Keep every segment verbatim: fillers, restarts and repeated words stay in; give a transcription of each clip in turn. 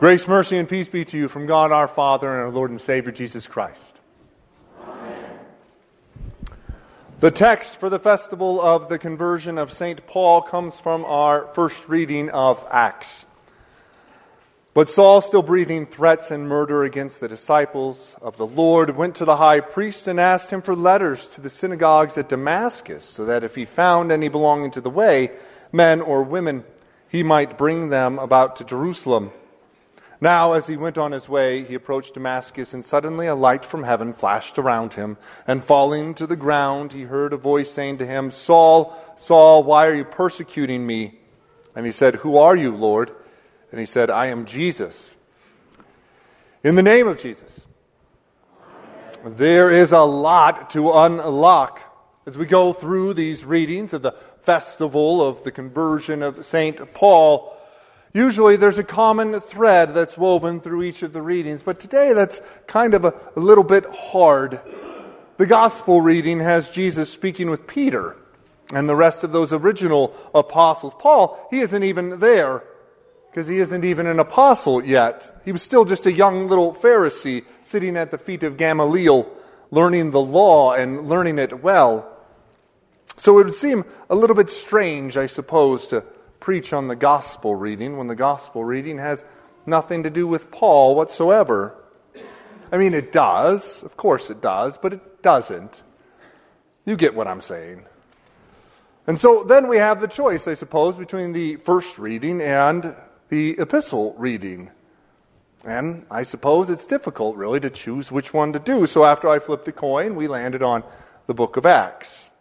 Grace, mercy, and peace be to you from God our Father and our Lord and Savior Jesus Christ. Amen. The text for the festival of the conversion of Saint Paul comes from our first reading of Acts. But Saul, still breathing threats and murder against the disciples of the Lord, went to the high priest and asked him for letters to the synagogues at Damascus, so that if he found any belonging to the way, men or women, he might bring them about to Jerusalem. Now, as he went on his way, he approached Damascus, and suddenly a light from heaven flashed around him. And falling to the ground, he heard a voice saying to him, "Saul, Saul, why are you persecuting me?" And he said, "Who are you, Lord?" And he said, "I am Jesus." In the name of Jesus. Amen. There is a lot to unlock as we go through these readings of the festival of the conversion of Saint Paul. Usually there's a common thread that's woven through each of the readings, but today that's kind of a, a little bit hard. The gospel reading has Jesus speaking with Peter and the rest of those original apostles. Paul, he isn't even there because he isn't even an apostle yet. He was still just a young little Pharisee sitting at the feet of Gamaliel, learning the law and learning it well. So it would seem a little bit strange, I suppose, to preach on the gospel reading when the gospel reading has nothing to do with Paul whatsoever. I mean, it does. Of course it does, but it doesn't. You get what I'm saying. And so then we have the choice, I suppose, between the first reading and the epistle reading. And I suppose it's difficult, really, to choose which one to do. So after I flipped a coin, we landed on the book of Acts.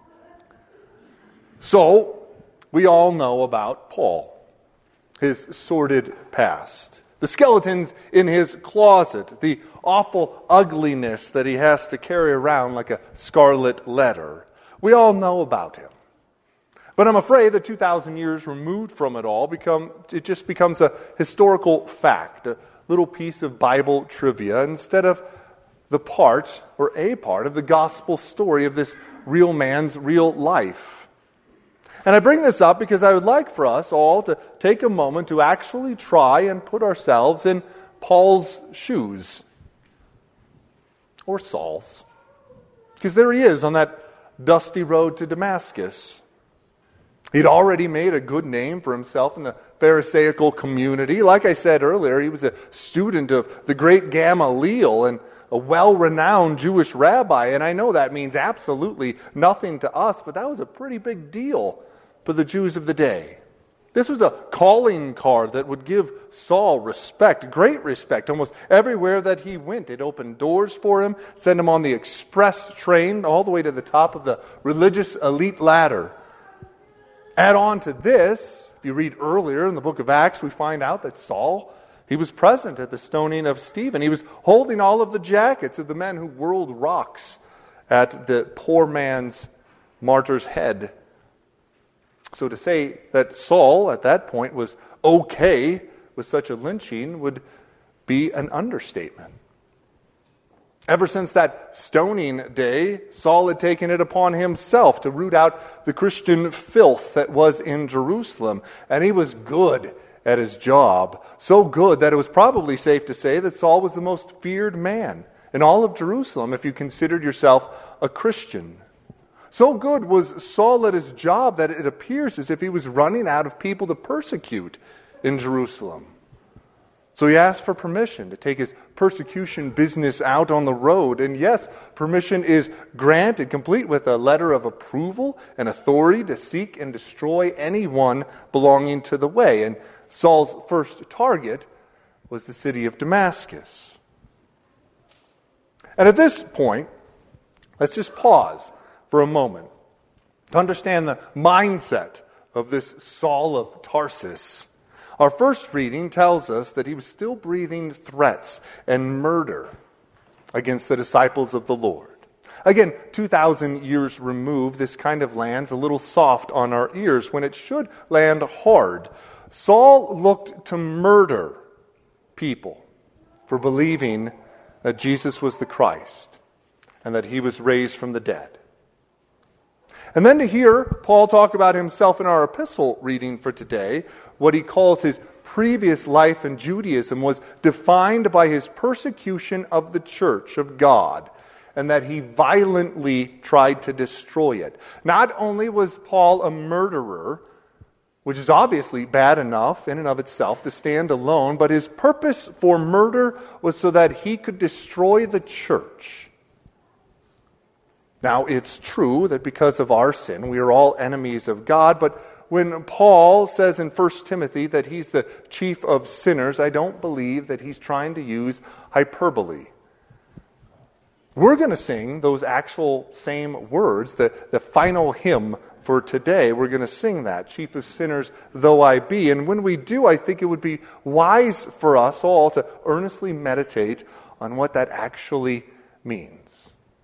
So we all know about Paul, his sordid past, the skeletons in his closet, the awful ugliness that he has to carry around like a scarlet letter. We all know about him. But I'm afraid that two thousand years removed from it all, become it just becomes a historical fact, a little piece of Bible trivia, instead of the part, or a part, of the gospel story of this real man's real life. And I bring this up because I would like for us all to take a moment to actually try and put ourselves in Paul's shoes. Or Saul's. Because there he is on that dusty road to Damascus. He'd already made a good name for himself in the Pharisaical community. Like I said earlier, he was a student of the great Gamaliel and a well-renowned Jewish rabbi. And I know that means absolutely nothing to us, but that was a pretty big deal for the Jews of the day. This was a calling card that would give Saul respect, great respect, almost everywhere that he went. It opened doors for him, sent him on the express train all the way to the top of the religious elite ladder. Add on to this, if you read earlier in the book of Acts, we find out that Saul, he was present at the stoning of Stephen. He was holding all of the jackets of the men who whirled rocks at the poor man's martyr's head. So to say that Saul, at that point, was okay with such a lynching would be an understatement. Ever since that stoning day, Saul had taken it upon himself to root out the Christian filth that was in Jerusalem. And he was good at his job. So good that it was probably safe to say that Saul was the most feared man in all of Jerusalem if you considered yourself a Christian. So good was Saul at his job that it appears as if he was running out of people to persecute in Jerusalem. So he asked for permission to take his persecution business out on the road. And yes, permission is granted, complete with a letter of approval and authority to seek and destroy anyone belonging to the way. And Saul's first target was the city of Damascus. And at this point, let's just pause for a moment to understand the mindset of this Saul of Tarsus. Our first reading tells us that he was still breathing threats and murder against the disciples of the Lord. Again, two thousand years removed, this kind of lands a little soft on our ears when it should land hard. Saul looked to murder people for believing that Jesus was the Christ and that he was raised from the dead. And then to hear Paul talk about himself in our epistle reading for today, what he calls his previous life in Judaism was defined by his persecution of the church of God, and that he violently tried to destroy it. Not only was Paul a murderer, which is obviously bad enough in and of itself to stand alone, but his purpose for murder was so that he could destroy the church. Now, it's true that because of our sin, we are all enemies of God, but when Paul says in First Timothy that he's the chief of sinners, I don't believe that he's trying to use hyperbole. We're going to sing those actual same words, the, the final hymn for today. We're going to sing that, Chief of Sinners Though I Be. And when we do, I think it would be wise for us all to earnestly meditate on what that actually means.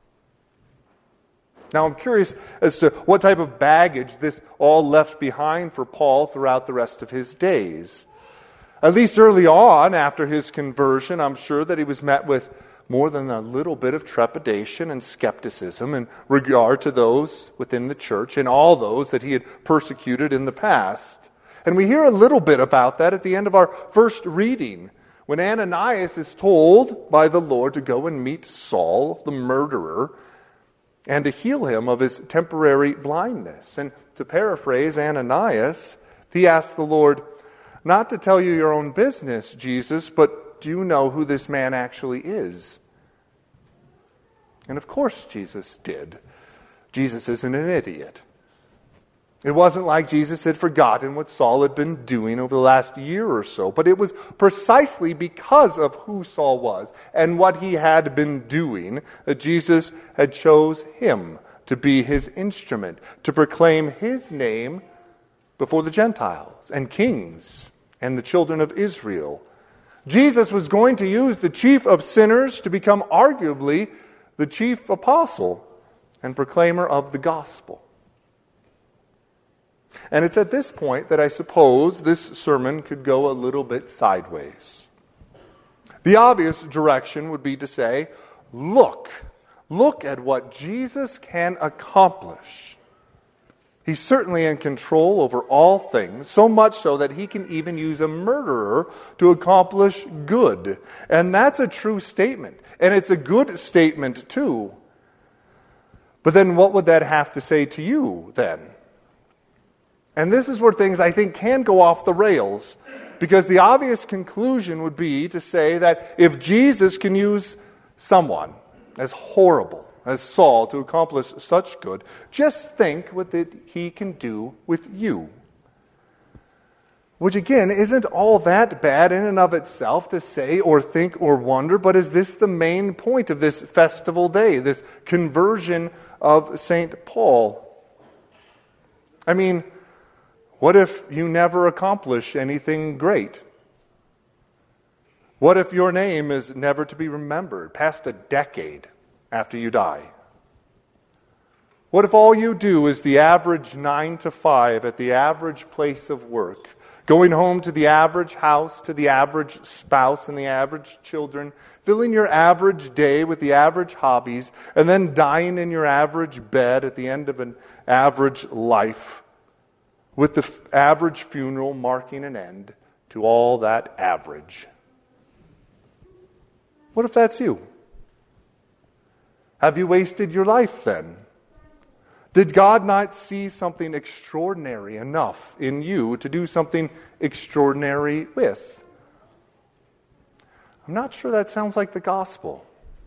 Now, I'm curious as to what type of baggage this all left behind for Paul throughout the rest of his days. At least early on, after his conversion, I'm sure that he was met with more than a little bit of trepidation and skepticism in regard to those within the church and all those that he had persecuted in the past. And we hear a little bit about that at the end of our first reading, when Ananias is told by the Lord to go and meet Saul, the murderer, and to heal him of his temporary blindness. And to paraphrase Ananias, he asked the Lord, "Not to tell you your own business, Jesus, but do you know who this man actually is?" And of course Jesus did. Jesus isn't an idiot. It wasn't like Jesus had forgotten what Saul had been doing over the last year or so, but it was precisely because of who Saul was and what he had been doing that Jesus had chose him to be his instrument, to proclaim his name before the Gentiles and kings and the children of Israel. Jesus was going to use the chief of sinners to become arguably the chief apostle and proclaimer of the gospel. And it's at this point that I suppose this sermon could go a little bit sideways. The obvious direction would be to say, look, look at what Jesus can accomplish. He's certainly in control over all things, so much so that he can even use a murderer to accomplish good. And that's a true statement. And it's a good statement too. But then what would that have to say to you then? And this is where things, I think, can go off the rails. Because the obvious conclusion would be to say that if Jesus can use someone as horrible as Saul to accomplish such good, just think what that he can do with you. Which again, isn't all that bad in and of itself to say or think or wonder, but is this the main point of this festival day, this conversion of Saint Paul? I mean, what if you never accomplish anything great? What if your name is never to be remembered past a decade after you die? What if all you do is the average nine to five at the average place of work, going home to the average house, to the average spouse and the average children, filling your average day with the average hobbies, and then dying in your average bed at the end of an average life, with the f- average funeral marking an end to all that average? What if that's you? Have you wasted your life then? Did God not see something extraordinary enough in you to do something extraordinary with? I'm not sure that sounds like the gospel.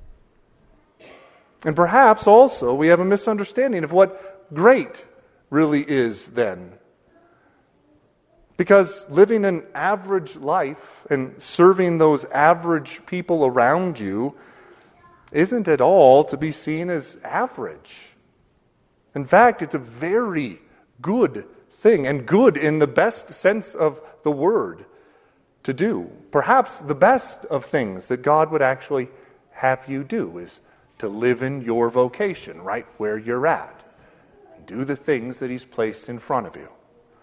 And perhaps also we have a misunderstanding of what great really is then. Because living an average life and serving those average people around you isn't at all to be seen as average. In fact, it's a very good thing, and good in the best sense of the word, to do. Perhaps the best of things that God would actually have you do is to live in your vocation, right where you're at, and do the things that He's placed in front of you.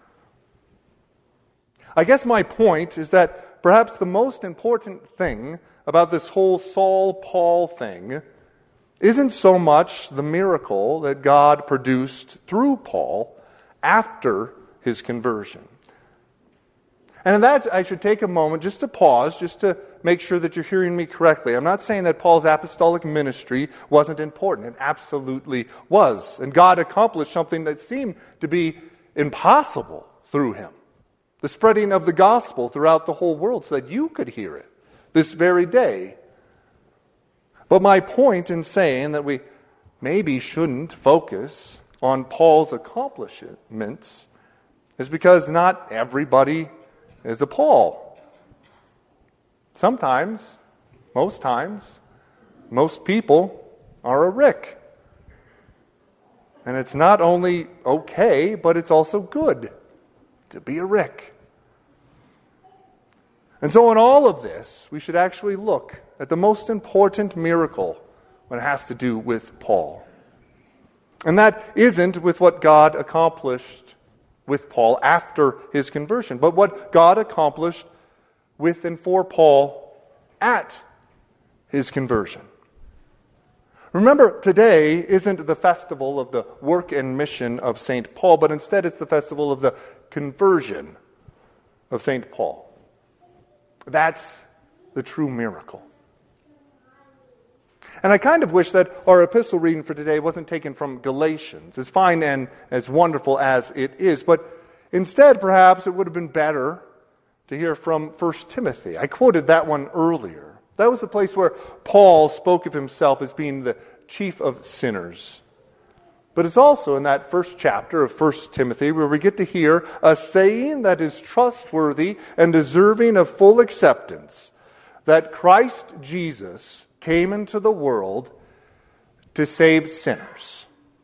I guess my point is that perhaps the most important thing about this whole Saul-Paul thing isn't so much the miracle that God produced through Paul after his conversion. And in that, I should take a moment just to pause, just to make sure that you're hearing me correctly. I'm not saying that Paul's apostolic ministry wasn't important. It absolutely was. And God accomplished something that seemed to be impossible through him. The spreading of the gospel throughout the whole world so that you could hear it this very day. But my point in saying that we maybe shouldn't focus on Paul's accomplishments is because not everybody is a Paul. Sometimes, most times, most people are a Rick. And it's not only okay, but it's also good to be a Rick. And so in all of this, we should actually look at the most important miracle when it has to do with Paul. And that isn't with what God accomplished with Paul after his conversion, but what God accomplished with and for Paul at his conversion. Remember, today isn't the festival of the work and mission of Saint Paul, but instead it's the festival of the conversion of Saint Paul. That's the true miracle. And I kind of wish that our epistle reading for today wasn't taken from Galatians, as fine and as wonderful as it is, but instead perhaps it would have been better to hear from First Timothy. I quoted that one earlier. That was the place where Paul spoke of himself as being the chief of sinners. But it's also in that first chapter of First Timothy where we get to hear a saying that is trustworthy and deserving of full acceptance, that Christ Jesus came into the world to save sinners.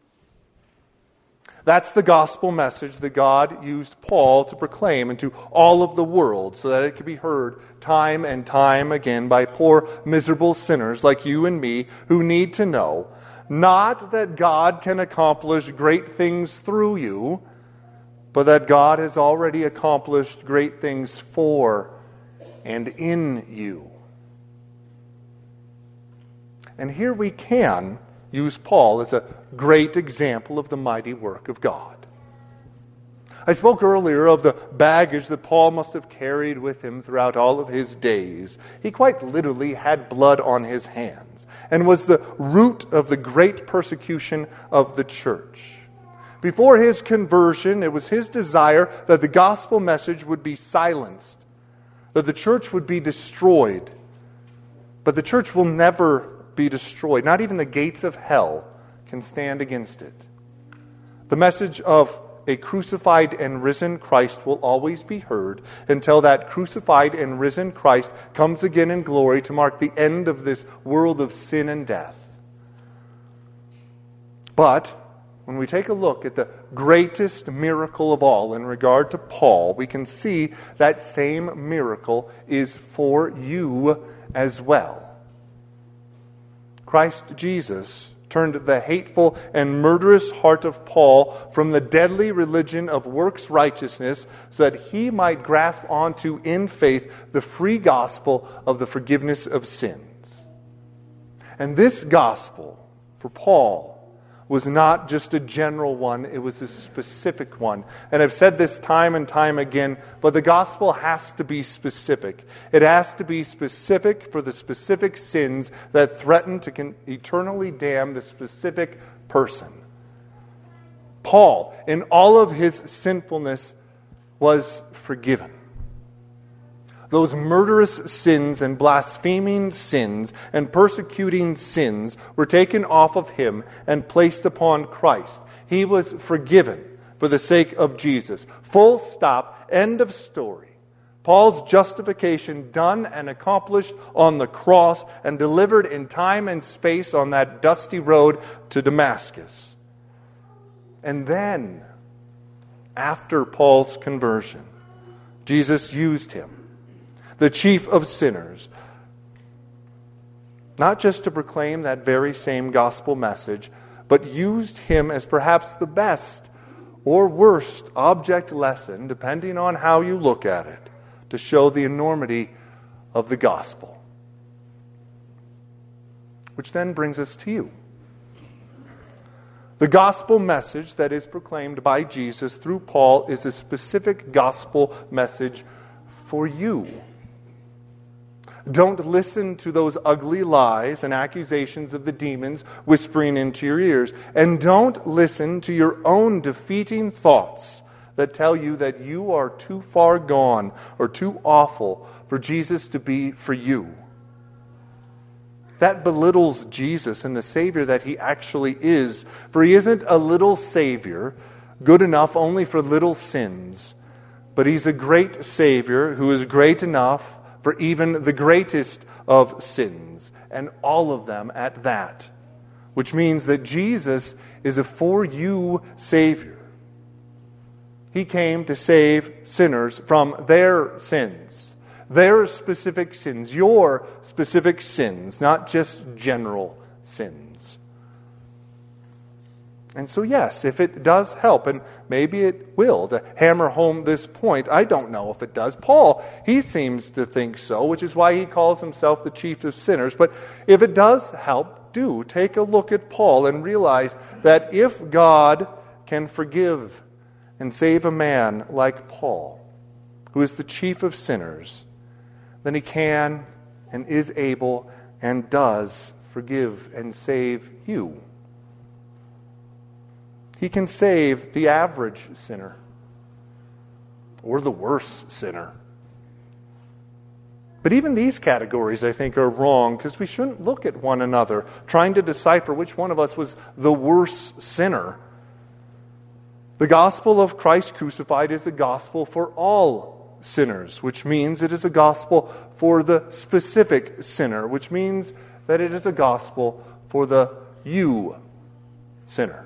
That's the gospel message that God used Paul to proclaim into all of the world so that it could be heard time and time again by poor, miserable sinners like you and me who need to know not that God can accomplish great things through you, but that God has already accomplished great things for and in you. And here we can use Paul as a great example of the mighty work of God. I spoke earlier of the baggage that Paul must have carried with him throughout all of his days. He quite literally had blood on his hands and was the root of the great persecution of the church. Before his conversion, it was his desire that the gospel message would be silenced, that the church would be destroyed. But the church will never be destroyed. Not even the gates of hell can stand against it. The message of a crucified and risen Christ will always be heard until that crucified and risen Christ comes again in glory to mark the end of this world of sin and death. But when we take a look at the greatest miracle of all in regard to Paul, we can see that same miracle is for you as well. Christ Jesus turned the hateful and murderous heart of Paul from the deadly religion of works righteousness so that he might grasp onto in faith the free gospel of the forgiveness of sins. And this gospel for Paul was not just a general one, it was a specific one. And I've said this time and time again, but the gospel has to be specific. It has to be specific for the specific sins that threaten to con- eternally damn the specific person. Paul, in all of his sinfulness, was forgiven. Those murderous sins and blaspheming sins and persecuting sins were taken off of him and placed upon Christ. He was forgiven for the sake of Jesus. Full stop, end of story. Paul's justification done and accomplished on the cross and delivered in time and space on that dusty road to Damascus. And then, after Paul's conversion, Jesus used him, the chief of sinners, not just to proclaim that very same gospel message, but used him as perhaps the best or worst object lesson, depending on how you look at it, to show the enormity of the gospel. Which then brings us to you. The gospel message that is proclaimed by Jesus through Paul is a specific gospel message for you. Don't listen to those ugly lies and accusations of the demons whispering into your ears. And don't listen to your own defeating thoughts that tell you that you are too far gone or too awful for Jesus to be for you. That belittles Jesus and the Savior that He actually is. For He isn't a little Savior, good enough only for little sins. But He's a great Savior who is great enough for even the greatest of sins, and all of them at that. Which means that Jesus is a for-you Savior. He came to save sinners from their sins. Their specific sins. Your specific sins, not just general sins. And so yes, if it does help, and maybe it will, to hammer home this point, I don't know if it does. Paul, he seems to think so, which is why he calls himself the chief of sinners. But if it does help, do take a look at Paul and realize that if God can forgive and save a man like Paul, who is the chief of sinners, then He can and is able and does forgive and save you. He can save the average sinner or the worse sinner. But even these categories, I think, are wrong because we shouldn't look at one another trying to decipher which one of us was the worse sinner. The gospel of Christ crucified is a gospel for all sinners, which means it is a gospel for the specific sinner, which means that it is a gospel for the you sinner.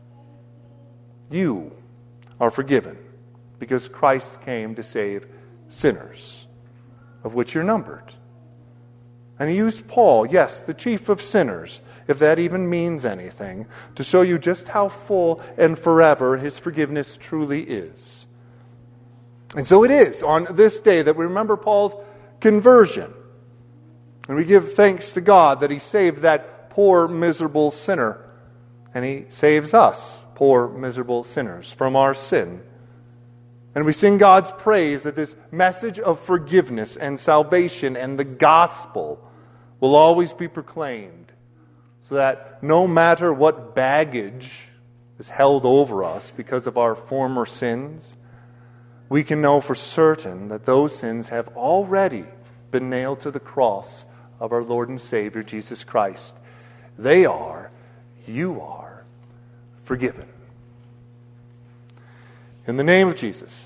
You are forgiven because Christ came to save sinners, of which you're numbered. And He used Paul, yes, the chief of sinners, if that even means anything, to show you just how full and forever His forgiveness truly is. And so it is on this day that we remember Paul's conversion. And we give thanks to God that He saved that poor, miserable sinner. And He saves us, poor, miserable sinners, from our sin. And we sing God's praise that this message of forgiveness and salvation and the gospel will always be proclaimed, so that no matter what baggage is held over us because of our former sins, we can know for certain that those sins have already been nailed to the cross of our Lord and Savior, Jesus Christ. They are, you are, forgiven. In the name of Jesus.